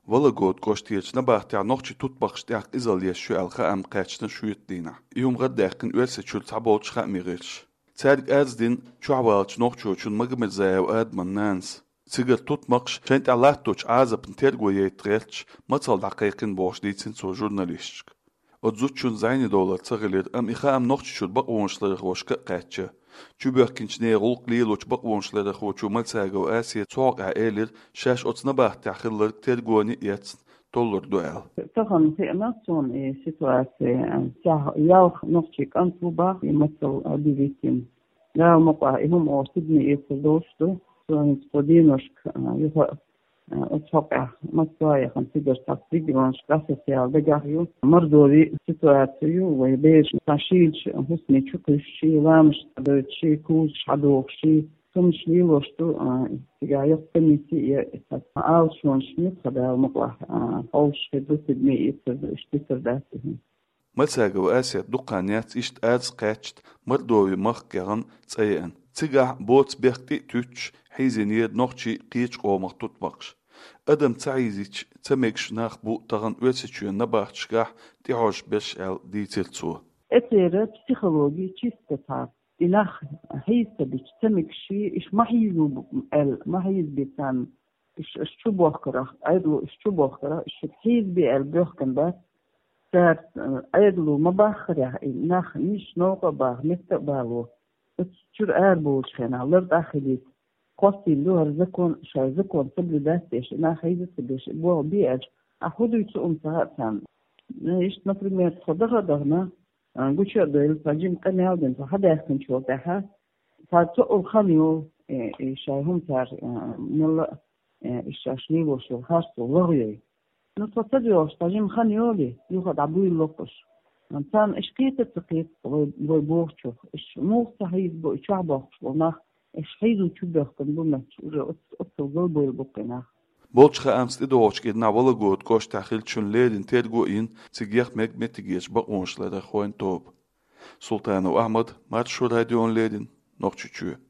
Valla god goştiyecine bahtiya noqçi tutbaqştiaq izaliyes şu alqa am qaçtın şu yetdina. Yumğa daqın ölse çül tabolç xamiqiç. Çadik azdin çuavalç noqçu çün magmezaya adman nans. Sigar tutmaqş şent Allah toç azapın tergoye etreç matal daqiqin boşdiysin so jurnalistçik. Odzuçun zayni dolar çağılir am ixa am noqçu çül baq onçları xoşqa qaçı. Çübörkinç ne rulq liloç baq onçları xoçu malsaga asiya çoğa elir şaş otna bahtiya xillar tergoni yets dollar dual. طبعا في أماكن سيتواسي ياو نقطيك أنتوبا يمثل بيتين لا مقاهم أو سيدني يتدوشتو سوين تقدينوشك يهو أتوقع مصايا خمسيدر تصديق وانش قاسسيال بقاهيو مردوري سيتواسيو ويبيش تاشيلش حسني تشكشي لامش دوتشي كوش حدوخشي تمش ليلوشتو تجايق تميتي أو شون شميت خدا مقلع أوش خدو سيدني اشتكر داتهم Malsaga asiya duqaniyat isht ads qaçt mardovi maqqigan tsayan. Tsiga bots berti tüç hiziniyed noqçi qiç qomaq tutmaqş. Adam tsaiziç tsamekş nax bu tağan ölseçüyenne baxçıqah tihoş beş el ditiltsu. أتيرا بسيخولوجي تشيستها إلخ هيسا بيجتمكشي إش ما هيزو ما هيز بيتان إش شو بوخرة أيضلو إش شو بوخرة إش هيز بي البوخكن بس تار أيضلو ما باخرة نخ نيش نوقع باخ مستقبالو تشور أربوش خنا لرد أخليت قصي لوهر زكون شاي زكون تبلي داستيش نخ هيزا تبيش بوه بيأج أخذو يتسوم سهاتان إيش например صدقة دغنا قوشي أدويل فاجم قناو دين فحدا يخن شوتها فاتوء الخانيو شايهم تار ملا الشاشلي وشو خاصو وغيوي نتصديوش فاجم خانيو لي يوخد عبوي اللوقش انسان اشقيت التقيت ويبوغشو اش موغ صحيح بو اشعبوغش وناخ اش حيزو تشبه قنبونا تشوري اتو قلبو يلبقناخ Bolçqa amst idoç gedna wala god goş taxil çün ledin tergo in tsigiyak meg metigeç ba onşlara xoyn top. Sultanu Ahmad Marşu radyon ledin noqçuçu.